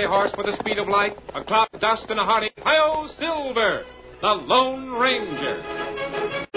horse with the speed of light, a cloud of dust, and a hearty Hi-Yo Silver, the Lone Ranger.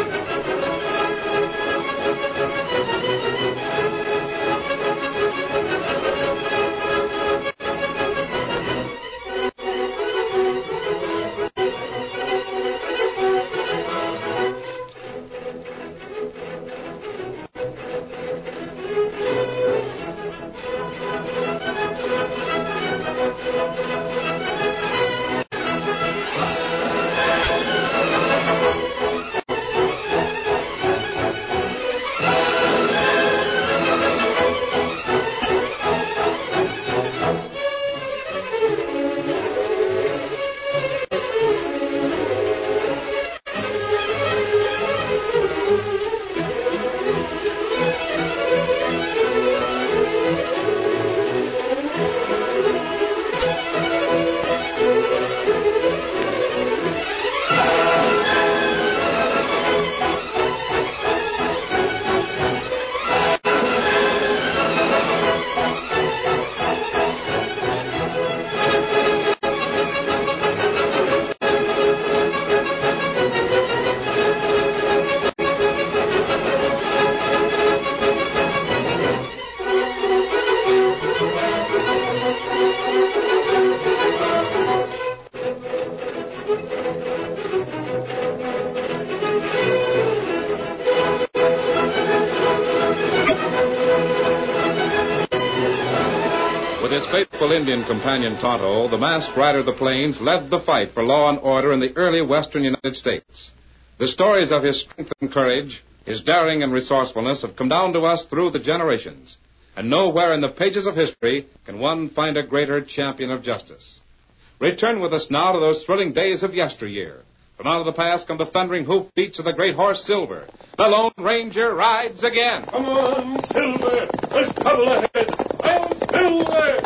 With his faithful Indian companion Tonto, the masked rider of the plains led the fight for law and order in the early western United States. The stories of his strength and courage, his daring and resourcefulness have come down to us through the generations. And nowhere in the pages of history can one find a greater champion of justice. Return with us now to those thrilling days of yesteryear. From out of the past come the thundering hoofbeats of the great horse Silver. The Lone Ranger rides again. Come on, Silver. There's trouble ahead. I'm Silver.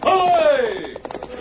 Away!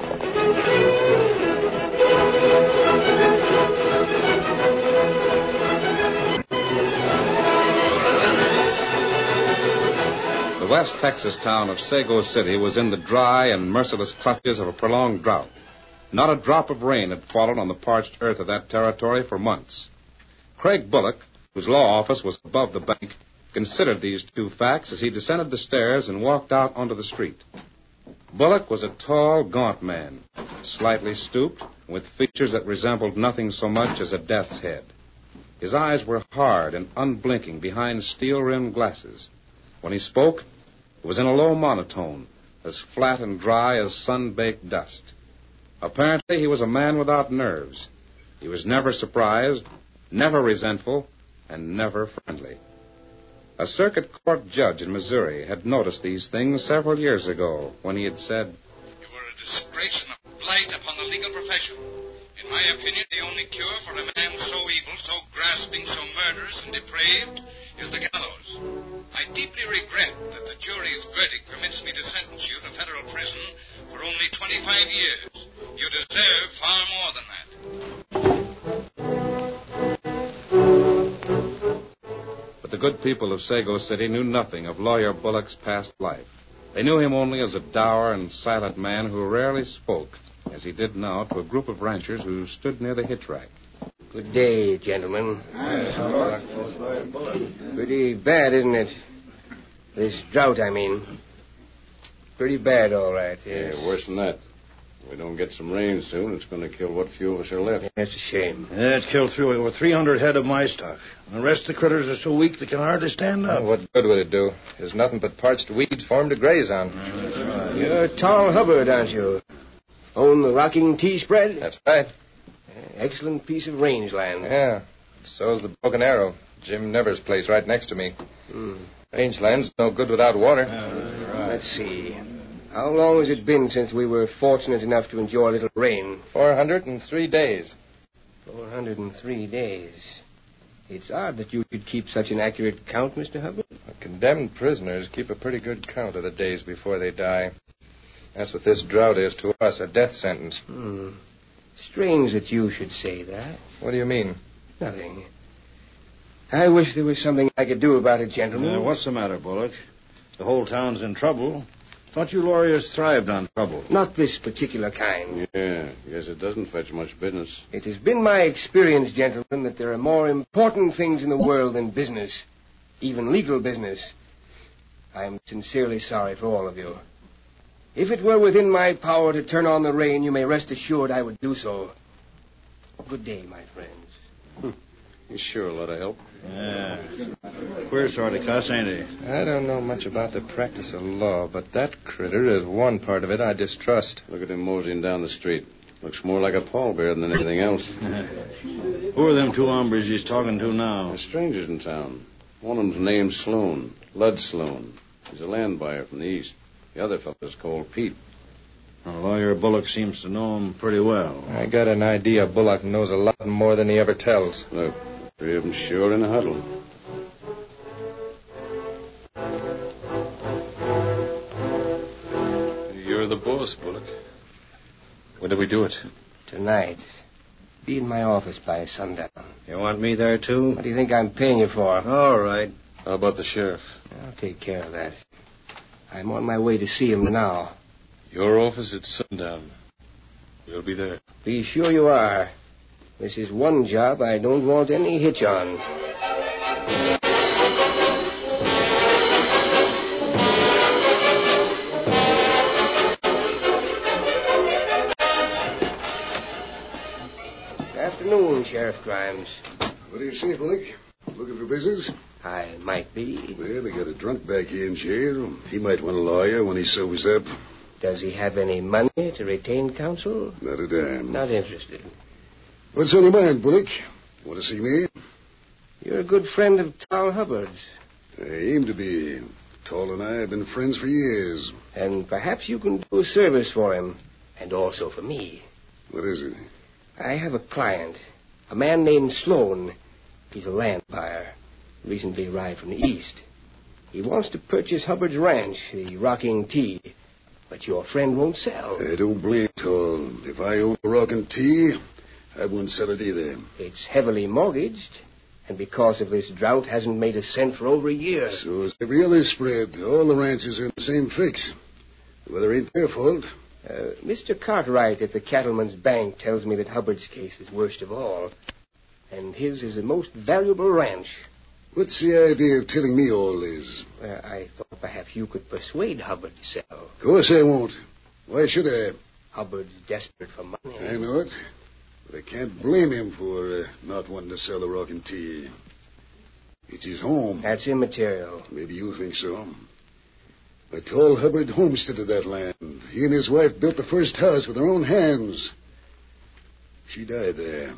The West Texas town of Sago City was in the dry and merciless clutches of a prolonged drought. Not a drop of rain had fallen on the parched earth of that territory for months. Craig Bullock, whose law office was above the bank, considered these two facts as he descended the stairs and walked out onto the street. Bullock was a tall, gaunt man, slightly stooped, with features that resembled nothing so much as a death's head. His eyes were hard and unblinking behind steel-rimmed glasses. When he spoke, it was in a low monotone, as flat and dry as sun-baked dust. Apparently, he was a man without nerves. He was never surprised, never resentful, and never friendly. A circuit court judge in Missouri had noticed these things several years ago when he had said, "You were a disgrace and a blight upon the legal profession. In my opinion, the only cure for a man so evil, so grasping, so murderous and depraved is the gallows. I deeply regret that the jury's verdict permits me to sentence you to federal prison for only 25 years. You deserve far more than that." But the good people of Sago City knew nothing of Lawyer Bullock's past life. They knew him only as a dour and silent man who rarely spoke, as he did now to a group of ranchers who stood near the hitch rack. Good day, gentlemen. Pretty bad, isn't it? This drought, I mean. Pretty bad, all right. Yes. Yeah, worse than that. If we don't get some rain soon, it's going to kill what few of us are left. That's a shame. Yeah, it killed through over 300 head of my stock. And the rest of the critters are so weak they can hardly stand up. Well, what good would it do? There's nothing but parched weeds for 'em to graze on. That's right. You're Tom Hubbard, aren't you? Own the Rocking Tea Spread? That's right. Excellent piece of rangeland. Yeah. So's the Broken Arrow. Jim Nevers' place right next to me. Rangeland's no good without water. Right. Let's see. How long has it been since we were fortunate enough to enjoy a little rain? 403 days. 403 days. It's odd that you should keep such an accurate count, Mr. Hubbard. Condemned prisoners keep a pretty good count of the days before they die. That's what this drought is to us, a death sentence. Strange that you should say that. What do you mean? Nothing. I wish there was something I could do about it, gentlemen. What's the matter, Bullock? The whole town's in trouble. Thought you lawyers thrived on trouble. Not this particular kind. Yeah, guess it doesn't fetch much business. It has been my experience, gentlemen, that there are more important things in the world than business, even legal business. I am sincerely sorry for all of you. If it were within my power to turn on the rain, you may rest assured I would do so. Good day, my friends. You sure a lot of help. Yeah. Queer sort of cuss, ain't he? I don't know much about the practice of law, but that critter is one part of it I distrust. Look at him moseying down the street. Looks more like a pallbearer than anything else. Who are them two hombres he's talking to now? They're strangers in town. One of them's named Sloan, Lud Sloan. He's a land buyer from the east. The other fellow's called Pete. Well, Lawyer Bullock seems to know him pretty well. I got an idea Bullock knows a lot more than he ever tells. Look, three of them sure in a huddle. You're the boss, Bullock. When do we do it? Tonight. Be in my office by sundown. You want me there, too? What do you think I'm paying you for? All right. How about the sheriff? I'll take care of that. I'm on my way to see him now. Your office at sundown. You'll be there. Be sure you are. This is one job I don't want any hitch on. Afternoon, Sheriff Grimes. What do you say, Bullock? Looking for business? I might be. Well, they got a drunk back here in jail. He might want a lawyer when he sobers up. Does he have any money to retain counsel? Not a dime. Not interested. What's on your mind, Bullock? Want to see me? You're a good friend of Tal Hubbard's. I aim to be. Tall and I have been friends for years. And perhaps you can do a service for him. And also for me. What is it? I have a client. A man named Sloan. He's a land buyer. Recently arrived from the east. He wants to purchase Hubbard's ranch, the Rocking T. But your friend won't sell. I don't blame Tall. If I owned a Rocking T, I wouldn't sell it either. It's heavily mortgaged. And because of this drought, hasn't made a cent for over a year. So is every other spread. All the ranches are in the same fix. The weather ain't their fault. Mr. Cartwright at the Cattleman's Bank tells me that Hubbard's case is worst of all. And his is the most valuable ranch. What's the idea of telling me all this? I thought perhaps you could persuade Hubbard to sell. Of course I won't. Why should I? Hubbard's desperate for money. I know it. But I can't blame him for not wanting to sell the Rockin' T. It's his home. That's immaterial. Maybe you think so. But Tall Hubbard homesteaded that land. He and his wife built the first house with their own hands. She died there.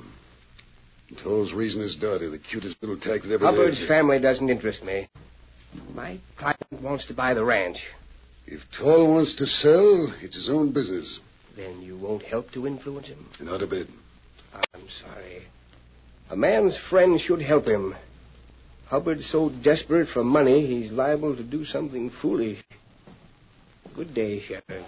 Toll's raising his daughter, the cutest little tyke that ever Hubbard's lived. family doesn't interest me. My client wants to buy the ranch. If Toll wants to sell, it's his own business. Then you won't help to influence him? Not a bit. I'm sorry. A man's friend should help him. Hubbard's so desperate for money, he's liable to do something foolish. Good day, Sheriff.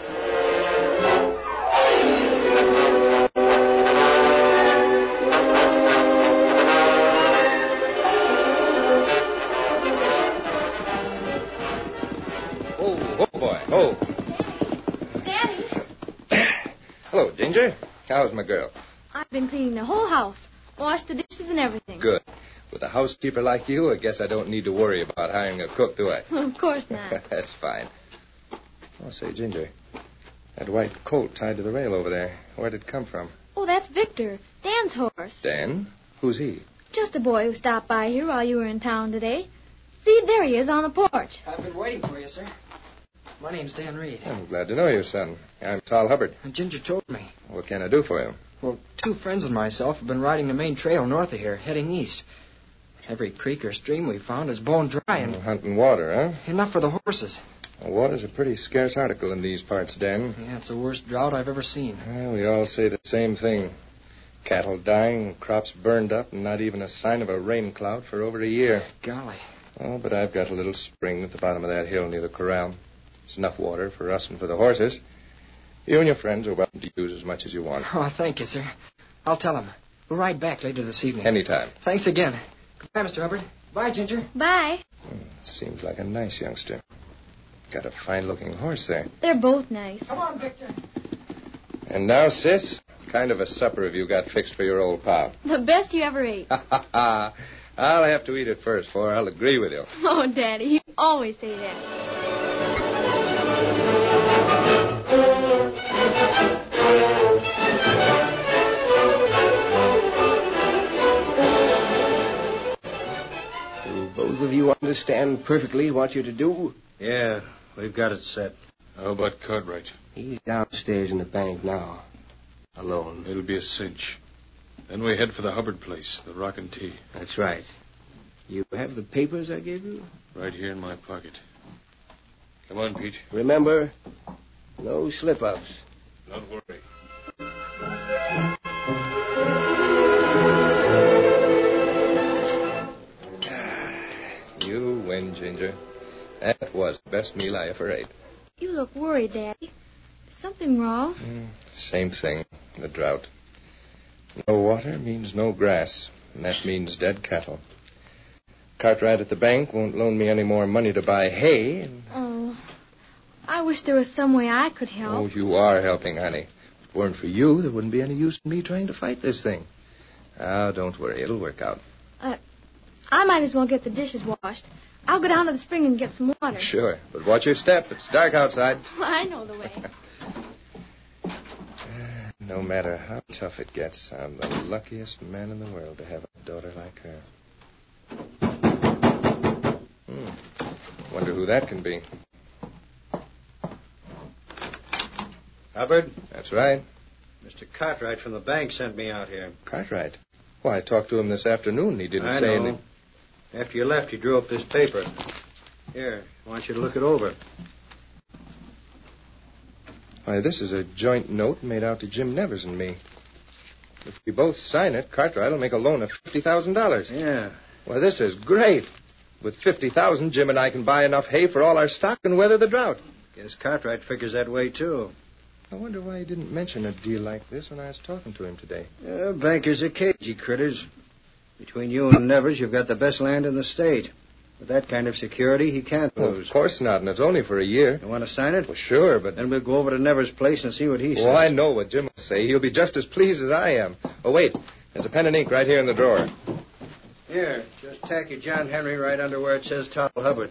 Oh, boy. Oh. Daddy, Hello, Ginger. How's my girl? I've been cleaning the whole house. Washed the dishes and everything. Good. With a housekeeper like you, I guess I don't need to worry about hiring a cook, do I? Of course not. That's fine. Oh, say, Ginger, that white coat tied to the rail over there, where'd it come from? Oh, that's Victor, Dan's horse. Dan? Who's he? Just a boy who stopped by here while you were in town today. See, there he is on the porch. I've been waiting for you, sir. My name's Dan Reed. I'm glad to know you, son. I'm Tal Hubbard. And Ginger told me. What can I do for you? Well, two friends and myself have been riding the main trail north of here, heading east. Every creek or stream we found is bone dry and... Hunting water, huh? Enough for the horses. Well, water's a pretty scarce article in these parts, Dan. Yeah, it's the worst drought I've ever seen. Well, we all say the same thing. Cattle dying, crops burned up, and not even a sign of a rain cloud for over a year. Golly. Oh, but I've got a little spring at the bottom of that hill near the corral. It's enough water for us and for the horses. You and your friends are welcome to use as much as you want. Oh, thank you, sir. I'll tell them. We'll ride back later this evening. Anytime. Thanks again. Goodbye, Mr. Hubbard. Bye, Ginger. Bye. Seems like a nice youngster. Got a fine-looking horse there. They're both nice. Come on, Victor. And now, sis, what kind of a supper have you got fixed for your old pal? The best you ever ate. I'll have to eat it first, for I'll agree with you. Oh, Daddy, you always say that. Do both of you understand perfectly what you're to do? Yeah, we've got it set. How about Cartwright? He's downstairs in the bank now. Alone. It'll be a cinch. Then we head for the Hubbard place, the Rock and Tea. That's right. You have the papers I gave you? Right here in my pocket. Come on, Pete. Remember, no slip-ups. Don't worry. You win, Ginger. That was the best meal I ever ate. You look worried, Daddy. Is something wrong? Same thing, the drought. No water means no grass, and that means dead cattle. Cartwright at the bank won't loan me any more money to buy hay. Oh, I wish there was some way I could help. Oh, you are helping, honey. If it weren't for you, there wouldn't be any use in me trying to fight this thing. Oh, don't worry. It'll work out. I might as well get the dishes washed. I'll go down to the spring and get some water. Sure, but watch your step. It's dark outside. I know the way. No matter how tough it gets, I'm the luckiest man in the world to have a daughter like her. Wonder who that can be. Hubbard? That's right. Mr. Cartwright from the bank sent me out here. Cartwright? Why, I talked to him this afternoon. He didn't say anything. After you left, he drew up this paper. Here, I want you to look it over. Why, this is a joint note made out to Jim Nevers and me. If we both sign it, Cartwright will make a loan of $50,000. Yeah. Well, this is great. With $50,000, Jim and I can buy enough hay for all our stock and weather the drought. Guess Cartwright figures that way, too. I wonder why he didn't mention a deal like this when I was talking to him today. Bankers are cagey critters. Between you and Nevers, you've got the best land in the state. With that kind of security, he can't lose. Of course not, and it's only for a year. You want to sign it? Well, sure, but... Then we'll go over to Nevers' place and see what he says. Oh, I know what Jim will say. He'll be just as pleased as I am. Oh, wait. There's a pen and ink right here in the drawer. Here, just tack your John Henry right under where it says Tall Hubbard.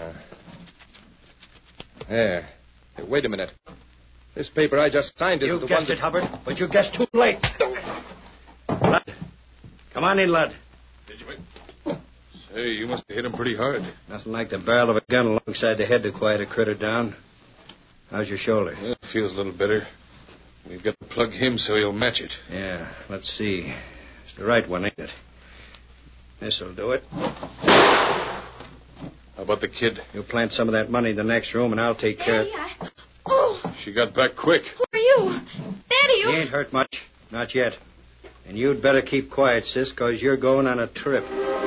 There. Hey, wait a minute. This paper I just signed is You the guessed one it, Hubbard, but you guessed too late. Lud, come on in, Lud. Did you? Say, you must have hit him pretty hard. Nothing like the barrel of a gun alongside the head to quiet a critter down. How's your shoulder? Yeah, it feels a little better. We've got to plug him so he'll match it. Yeah, let's see. It's the right one, ain't it? This'll do it. How about the kid? You plant some of that money in the next room, and I'll take care of... Oh! She got back quick. Who are you? Daddy, you... He ain't hurt much. Not yet. And you'd better keep quiet, sis, because you're going on a trip.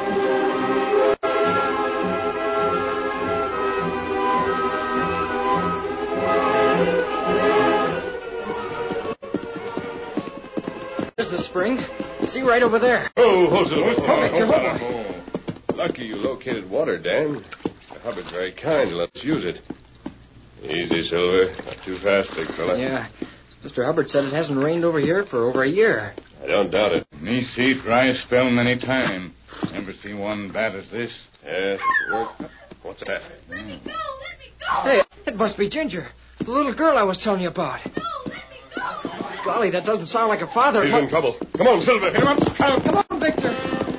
There's the spring. See right over there. Oh, Victor, hold on. Lucky you located water, Dan. Mr. Hubbard's very kind to let us use it. Easy, Silver. Not too fast, big fella. Yeah. Mr. Hubbard said it hasn't rained over here for over a year. I don't doubt it. Me see dry spell many time. Never see one bad as this. Yes, it worked. What's that? Let me go! Let me go! Hey, it must be Ginger. The little girl I was telling you about. No, let me go! Golly, that doesn't sound like a father. He's in trouble. Come on, Silver. Hit him up. Come on, Victor.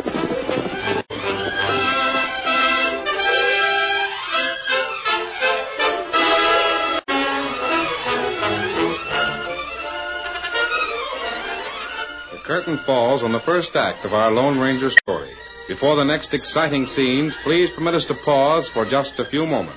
The curtain falls on the first act of our Lone Ranger story. Before the next exciting scenes, please permit us to pause for just a few moments.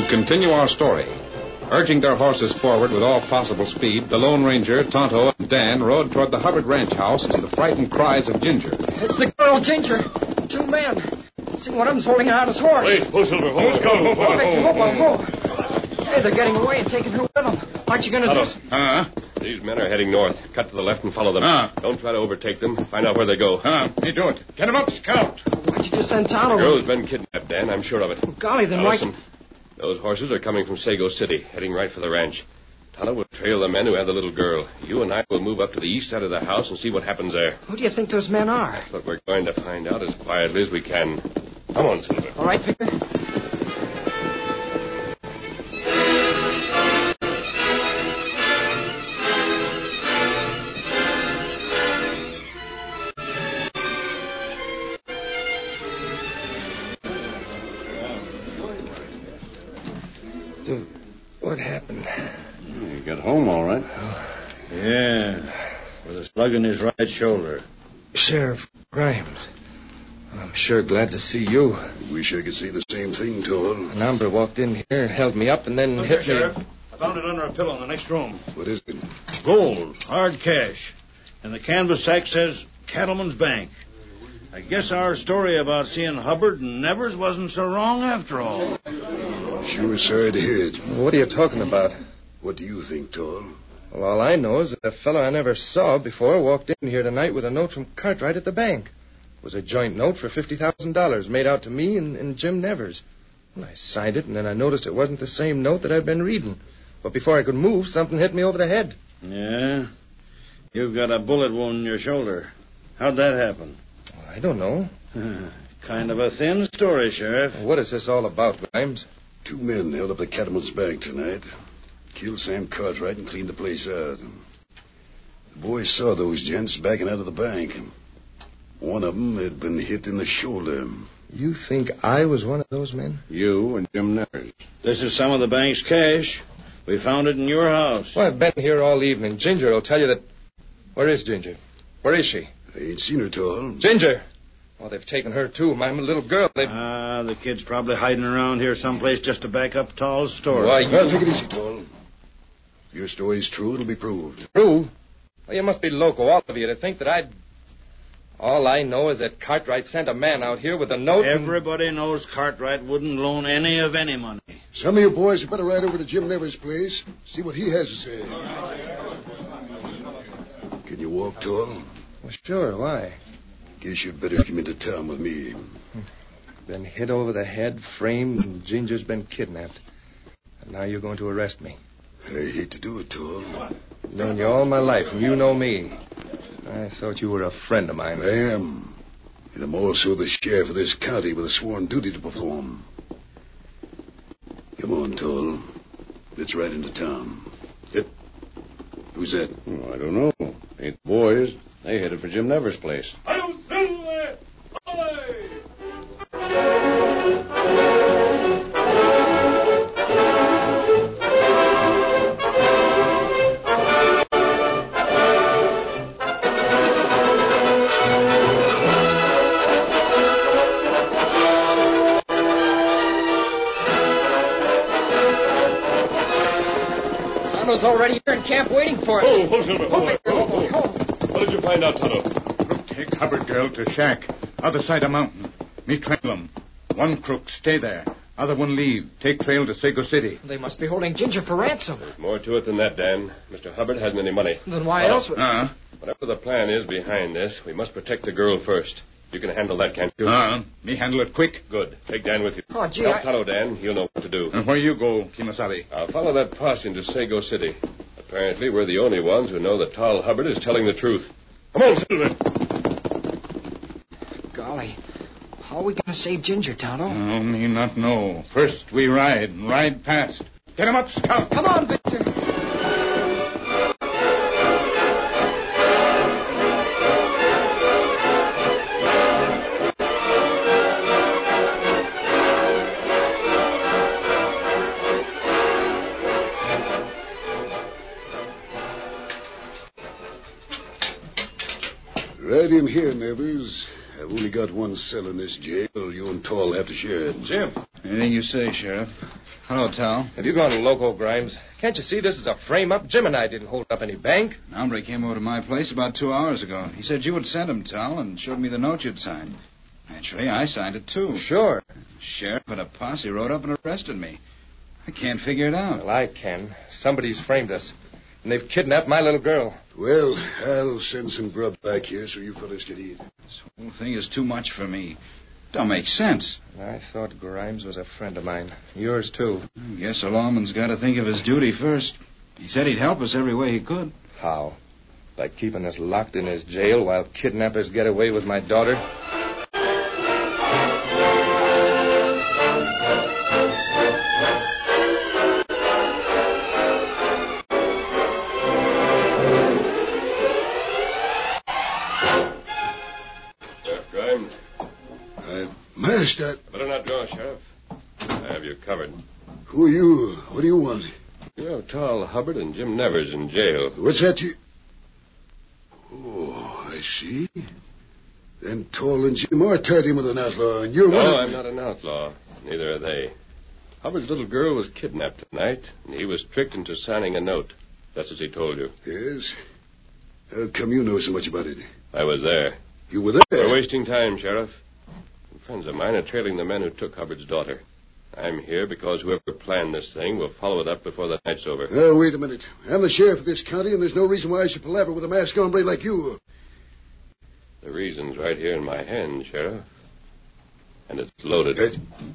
continue our story. Urging their horses forward with all possible speed, the Lone Ranger, Tonto, and Dan rode toward the Hubbard ranch house and the frightened cries of Ginger. It's the girl, Ginger. 2 men. See, one of them's holding on his horse. Wait, pull Silver. Let's go. Victor, whoa. Hey, they're getting away and taking her with them. Aren't you going to do... These men are heading north. Cut to the left and follow them. Don't try to overtake them. Find out where they go. Me do it. Get them up, Scout. Why'd you just send Tonto? The girl's been kidnapped, Dan. I'm sure of it. Oh, golly, then Listen, those horses are coming from Sago City, heading right for the ranch. Tonto will trail the men who have the little girl. You and I will move up to the east side of the house and see what happens there. Who do you think those men are? That's what we're going to find out as quietly as we can. Come on, Silver. All right, Victor. What happened? You got home all right. Yeah, with a slug in his right shoulder. Sheriff Grimes. I'm sure glad to see you. Wish I could see the same thing, Toll. An hombre walked in here, held me up, and then hit me. Sheriff. I found it under a pillow in the next room. What is it? Gold, hard cash. And the canvas sack says Cattleman's Bank. I guess our story about seeing Hubbard and Nevers wasn't so wrong after all. Sure sorry to hear it. What are you talking about? What do you think, Toll? Well, all I know is that a fellow I never saw before walked in here tonight with a note from Cartwright at the bank. It was a joint note for $50,000 made out to me and Jim Nevers. Well, I signed it, and then I noticed it wasn't the same note that I'd been reading. But before I could move, something hit me over the head. Yeah? You've got a bullet wound in your shoulder. How'd that happen? Well, I don't know. Kind of a thin story, Sheriff. What is this all about, Grimes? 2 men held up the Cattleman's Bank tonight. Killed Sam Cartwright and cleaned the place out. The boys saw those gents backing out of the bank. One of them had been hit in the shoulder. You think I was one of those men? You and Jim Nevers. This is some of the bank's cash. We found it in your house. Well, I've been here all evening. Ginger will tell you that... Where is Ginger? Where is she? I ain't seen her, Toll. Ginger! Well, they've taken her, too. My little girl. The kid's probably hiding around here someplace just to back up Toll's story. Why, Well, take it easy, Toll. If your story's true, it'll be proved. True? Well, you must be loco, all of you, to think that I'd... All I know is that Cartwright sent a man out here with a note. Everybody knows Cartwright wouldn't loan any money. Some of you boys had better ride over to Jim Nevers' place, see what he has to say. Can you walk, Toll? Well, sure, why? Guess you'd better come into town with me. Been hit over the head, framed, and Ginger's been kidnapped. And now you're going to arrest me. I hate to do it, Toll. I've known you all my life, and you know me. I thought you were a friend of mine. I am. And I'm also the sheriff of this county with a sworn duty to perform. Come on, Toll. Let's ride into town. Who's that? Oh, I don't know. Ain't the boys. They headed for Jim Nevers' place. I'll Silver! Away! Tonto's already here in camp waiting for us. Oh, Silver. What did you find out, Tonto? Crook take Hubbard girl to shack. Other side of mountain. Me trail them. One crook stay there. Other one leave. Take trail to Sago City. They must be holding Ginger for ransom. There's more to it than that, Dan. Mr. Hubbard hasn't any money. Then why else would... Whatever the plan is behind this, we must protect the girl first. You can handle that, can't you? Me handle it quick. Good. Take Dan with you. Oh, gee, Tell Tonto, Dan. He'll know what to do. And where you go, Kimasabi? I'll follow that posse into Sago City. Apparently, we're the only ones who know that Tall Hubbard is telling the truth. Come on, Silver. Golly. How are we going to save Ginger, Tonto? Oh, me not know. First we ride, and ride fast. Get him up, Scout. Come on, Victor. Right in here, Nevers. I've only got one cell in this jail. You and Tall have to share it. Jim. Anything you say, Sheriff. Hello, Tal. Have you gone loco, Grimes? Can't you see this is a frame-up? Jim and I didn't hold up any bank. An hombre came over to my place about 2 hours ago. He said you had sent him, Tal, and showed me the note you'd signed. Naturally, I signed it, too. Sure. The sheriff and a posse rode up and arrested me. I can't figure it out. Well, I can. Somebody's framed us. And they've kidnapped my little girl. Well, I'll send some grub back here so you fellas can eat. This whole thing is too much for me. Don't make sense. I thought Grimes was a friend of mine. Yours, too. I guess a lawman's got to think of his duty first. He said he'd help us every way he could. How? By keeping us locked in his jail while kidnappers get away with my daughter? Grimes. Master. Better not go, Sheriff. I have you covered. Who are you? What do you want? You have Tall Hubbard and Jim Nevers in jail. What's that you... Oh, I see. Then Tall and Jim are tied in with an outlaw, and you're one of... No, I'm not an outlaw. Neither are they. Hubbard's little girl was kidnapped tonight, and he was tricked into signing a note. That's as he told you. Yes? How come you know so much about it? I was there. You were there? We're wasting time, Sheriff. Friends of mine are trailing the men who took Hubbard's daughter. I'm here because whoever planned this thing will follow it up before the night's over. Oh, wait a minute. I'm the sheriff of this county, and there's no reason why I should palaver with a masked hombre like you. The reason's right here in my hand, Sheriff. And it's loaded.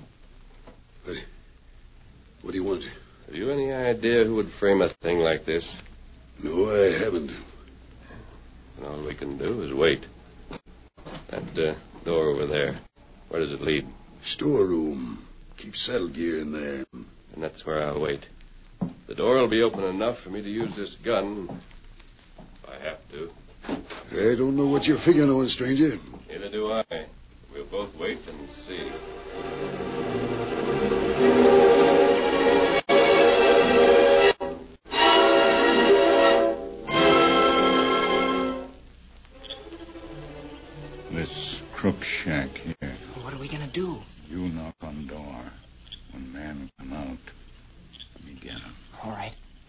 What do you want? Have you any idea who would frame a thing like this? No, I haven't. And all we can do is wait. That door over there. Where does it lead? Storeroom. Keep saddle gear in there. And that's where I'll wait. The door will be open enough for me to use this gun. If I have to. I don't know what you're figuring on, stranger. Neither do I. We'll both wait and see. This crook shack here. What are we going to do? You knock on door. When man come out, we get him. All right.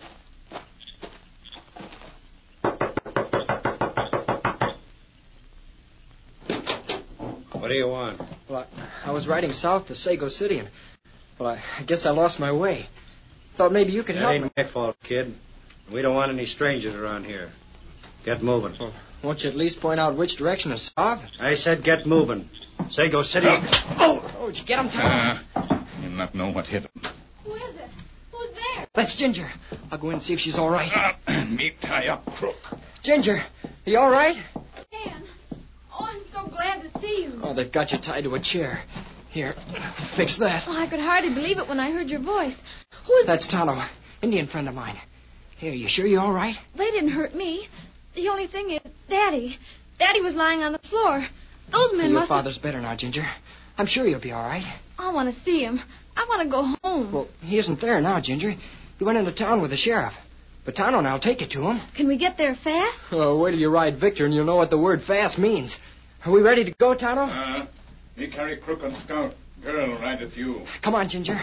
What do you want? Well, I was riding south to Sago City, and, well, I guess I lost my way. Thought maybe you could help me. That ain't my fault, kid. We don't want any strangers around here. Get moving. Well, won't you at least point out which direction is south? I said get moving. Sago City. Oh, did you get him, Tom? You'll not know what hit him. Who is it? Who's there? That's Ginger. I'll go in and see if she's all right. Me tie up crook. Ginger, are you all right? Dan. Oh, I'm so glad to see you. Oh, they've got you tied to a chair. Here, fix that. Oh, I could hardly believe it when I heard your voice. Who is That's Tonto, Indian friend of mine. Here, you sure you're all right? They didn't hurt me. The only thing is, Daddy. Daddy was lying on the floor. Those men Your must father's better now, Ginger. I'm sure you'll be all right. I want to see him. I want to go home. Well, he isn't there now, Ginger. He went into town with the sheriff. But Tonto and I'll take you to him. Can we get there fast? Oh, wait till you ride Victor and you'll know what the word fast means. Are we ready to go, Tonto? Me carry crook and scout. Girl ride with you. Come on, Ginger.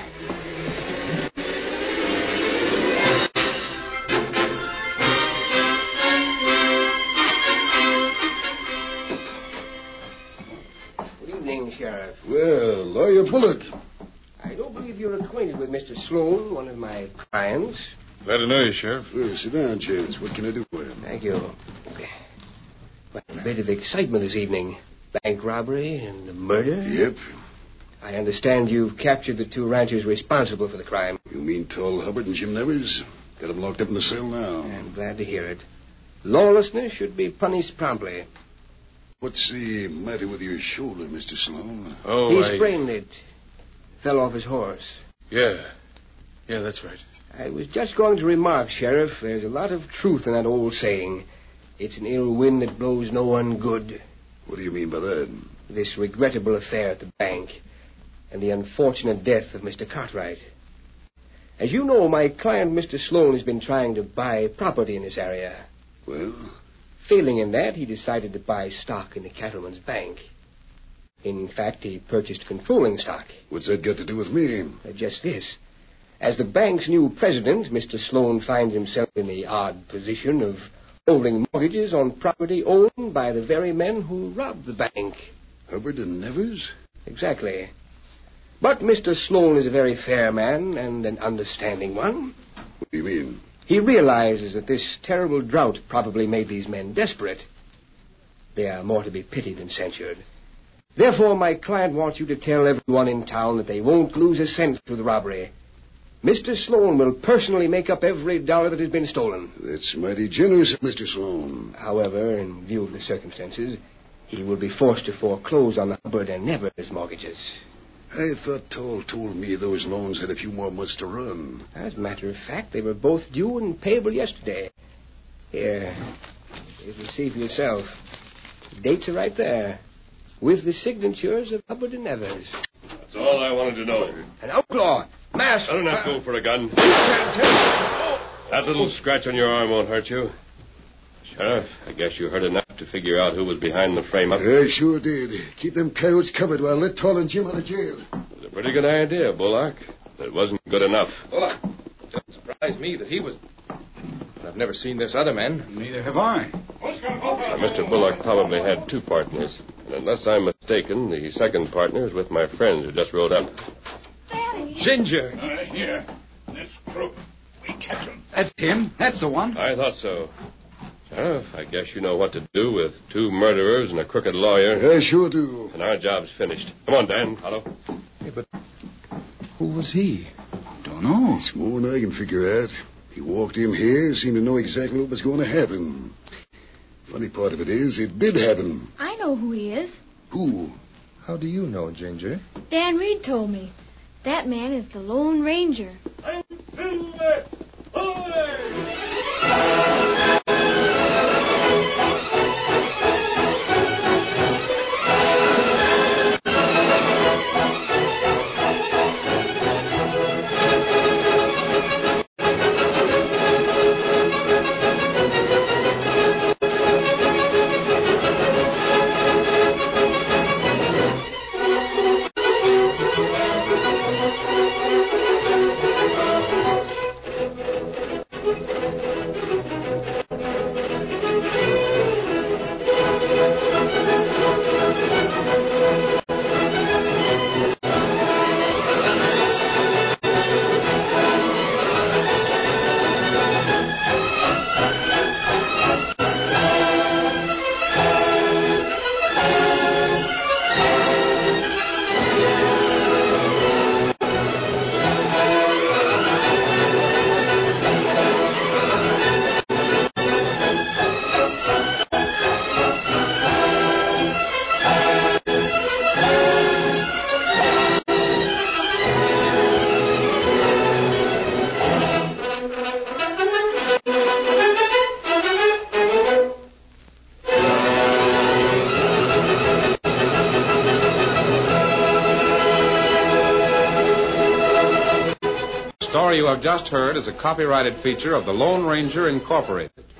Good evening, Sheriff. Well, Lawyer Bullock. I don't believe you're acquainted with Mr. Sloan, one of my clients. Glad to know you, Sheriff. Well, sit down, Chance. What can I do for you? Thank you. Well, a bit of excitement this evening. Bank robbery and a murder? Yep. I understand you've captured the two ranchers responsible for the crime. You mean Tall Hubbard and Jim Nevers? Got them locked up in the cell now. I'm glad to hear it. Lawlessness should be punished promptly. What's the matter with your shoulder, Mr. Sloan? Oh, He sprained it. Fell off his horse. Yeah, that's right. I was just going to remark, Sheriff, there's a lot of truth in that old saying. It's an ill wind that blows no one good. What do you mean by that? This regrettable affair at the bank and the unfortunate death of Mr. Cartwright. As you know, my client, Mr. Sloan, has been trying to buy property in this area. Well? Failing in that, he decided to buy stock in the Cattleman's Bank. In fact, he purchased controlling stock. What's that got to do with me? Just this. As the bank's new president, Mr. Sloan finds himself in the odd position of holding mortgages on property owned by the very men who robbed the bank. Hubbard and Nevers? Exactly. But Mr. Sloan is a very fair man and an understanding one. What do you mean? He realizes that this terrible drought probably made these men desperate. They are more to be pitied than censured. Therefore, my client wants you to tell everyone in town that they won't lose a cent through the robbery. Mr. Sloan will personally make up every dollar that has been stolen. That's mighty generous of Mr. Sloan. However, in view of the circumstances, he will be forced to foreclose on the Hubbard and Nevers mortgages. I thought Toll told me those loans had a few more months to run. As a matter of fact, they were both due and payable yesterday. Here, you can see for yourself. The dates are right there, with the signatures of Hubbard and Nevers. That's all I wanted to know. An outlaw! Mask! I don't have to go for a gun. That little scratch on your arm won't hurt you. Sheriff, I guess you heard enough to figure out who was behind the frame-up. I sure did. Keep them coyotes covered while I let Toll and Jim out of jail. It was a pretty good idea, Bullock. But it wasn't good enough. Bullock, it doesn't surprise me that he was... I've never seen this other man. Neither have I. Now, Mr. Bullock probably had two partners. And unless I'm mistaken, the second partner is with my friends who just rode up. Daddy. Ginger! Here. This crook. We catch him. That's him. That's the one. I thought so. Sheriff, I guess you know what to do with two murderers and a crooked lawyer. I sure do. And our job's finished. Come on, Dan. Follow. Hey, but who was he? Don't know. It's more than I can figure out. He walked in here, seemed to know exactly what was going to happen. Funny part of it is, it did happen. I know who he is. Who? How do you know, Ginger? Dan Reed told me. That man is the Lone Ranger. I'm Silver! The story you have just heard is a copyrighted feature of the Lone Ranger Incorporated.